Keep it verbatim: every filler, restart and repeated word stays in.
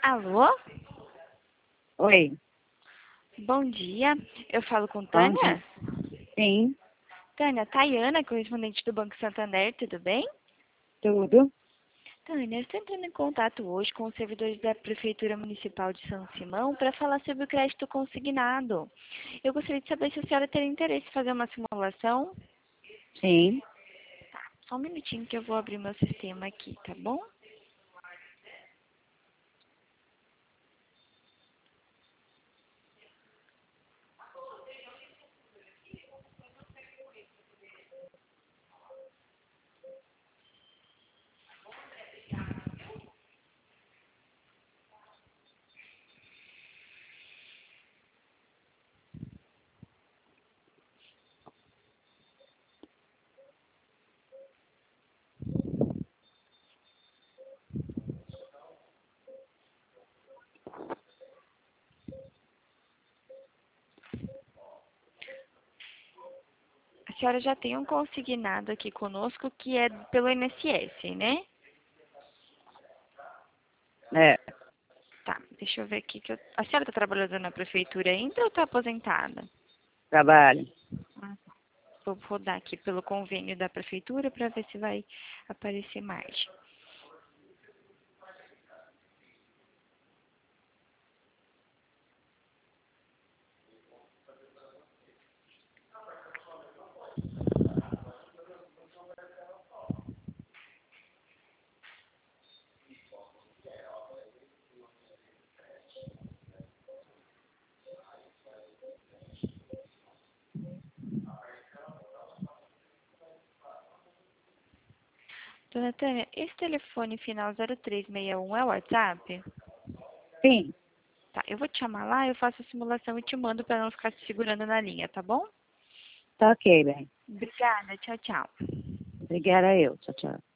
Alô? Oi, Bom dia. Eu falo com bom dia. Tânia? Sim, Tânia, Tayana, correspondente do Banco Santander, tudo bem? tudo. Tânia, eu estou entrando em contato hoje com os servidores da Prefeitura Municipal de São Simão para falar sobre o crédito consignado. Eu gostaria de saber se a senhora teria interesse em fazer uma simulação. Sim. Só um minutinho que eu vou abrir meu sistema aqui, tá bom? A senhora já tem um consignado aqui conosco que é pelo I N S S, né? É, Tá, deixa eu ver aqui que eu... A senhora está trabalhando na prefeitura ainda ou está aposentada? trabalho. Ah, tá. Vou rodar aqui pelo convênio da prefeitura para ver se vai aparecer mais. Dona Tânia, esse telefone final zero três seis um é o WhatsApp? Sim, Tá, eu vou te chamar lá, eu faço a simulação e te mando para não ficar te segurando na linha, tá bom? tá ok, bem. Obrigada, tchau, tchau. Obrigada eu. Tchau, tchau.